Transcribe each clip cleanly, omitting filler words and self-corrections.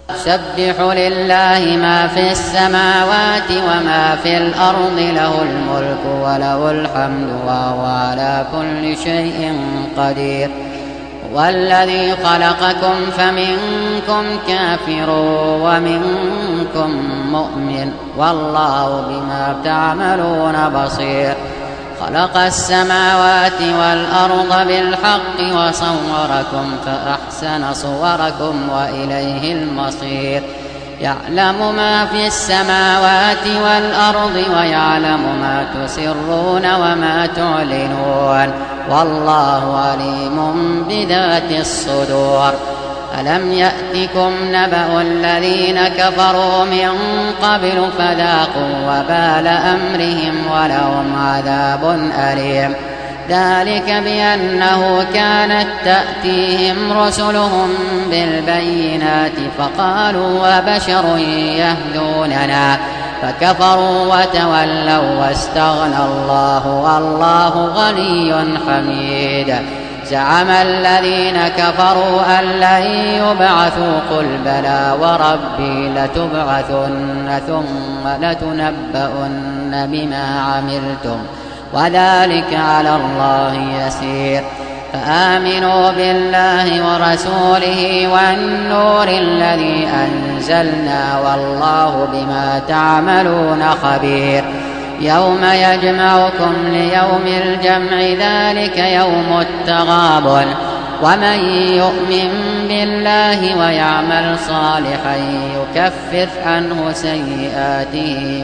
يسبح لله ما في السماوات وما في الأرض، له الملك وله الحمد وهو على كل شيء قدير. والذي خلقكم فمنكم كافر ومنكم مؤمن، والله بما تعملون بصير. خلق السماوات والأرض بالحق وصوركم فأحسن صوركم وإليه المصير. يعلم ما في السماوات والأرض ويعلم ما تسرون وما تعلنون، والله عليم بذات الصدور. ألم يأتكم نبأ الذين كفروا من قبل فذاقوا وبال أمرهم ولهم عذاب أليم. ذلك بأنه كانت تأتيهم رسلهم بالبينات فقالوا وبشر يهدوننا، فكفروا وتولوا واستغنى الله والله غني حميد. زعم الذين كفروا أن لن يبعثوا، قل بلى وربي لتبعثن ثم لتنبؤن بما عملتم وذلك على الله يسير. فآمنوا بالله ورسوله والنور الذي أنزلنا، والله بما تعملون خبير. يوم يجمعكم ليوم الجمع، ذلك يوم التغابن. ومن يؤمن بالله ويعمل صالحا يكفر عنه سيئاته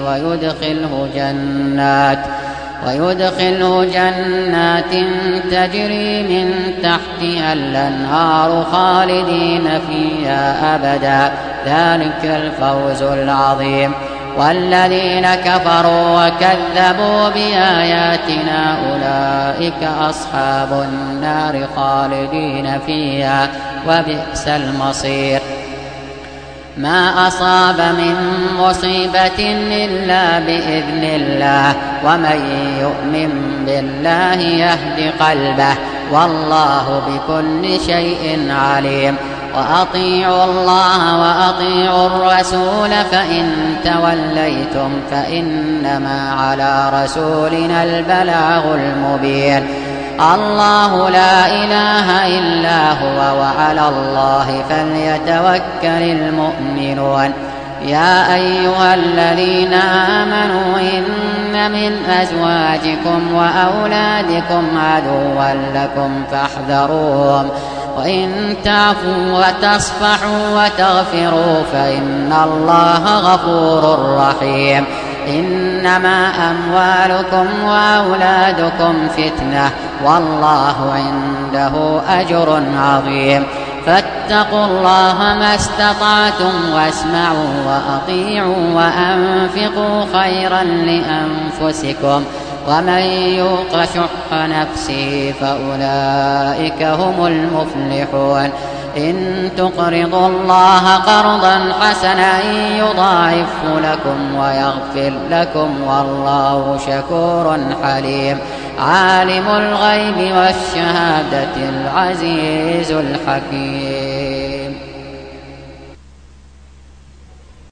ويدخله جنات تجري من تحتها الأنهار خالدين فيها أبدا، ذلك الفوز العظيم. والذين كفروا وكذبوا بآياتنا أولئك أصحاب النار خالدين فيها وبئس المصير. ما أصاب من مصيبة إلا بإذن الله، ومن يؤمن بالله يهد قلبه، والله بكل شيء عليم. وأطيعوا الله وأطيعوا الرسول، فإن توليتم فإنما على رسولنا البلاغ المبين. الله لا إله إلا هو وعلى الله فليتوكل المؤمنون. يا أيها الذين آمنوا إن من أزواجكم وأولادكم عدوا لكم فاحذروهم، وإن تعفوا وتصفحوا وتغفروا فإن الله غفور رحيم. إنما أموالكم وأولادكم فتنة، والله عنده أجر عظيم. فاتقوا الله ما استطعتم، واسمعوا وأطيعوا وأنفقوا خيرا لأنفسكم، ومن يوق شح نفسه فأولئك هم المفلحون. إن تقرضوا الله قرضا حسنا يضاعفه لكم ويغفر لكم، والله شكور حليم. عالم الغيب والشهادة العزيز الحكيم.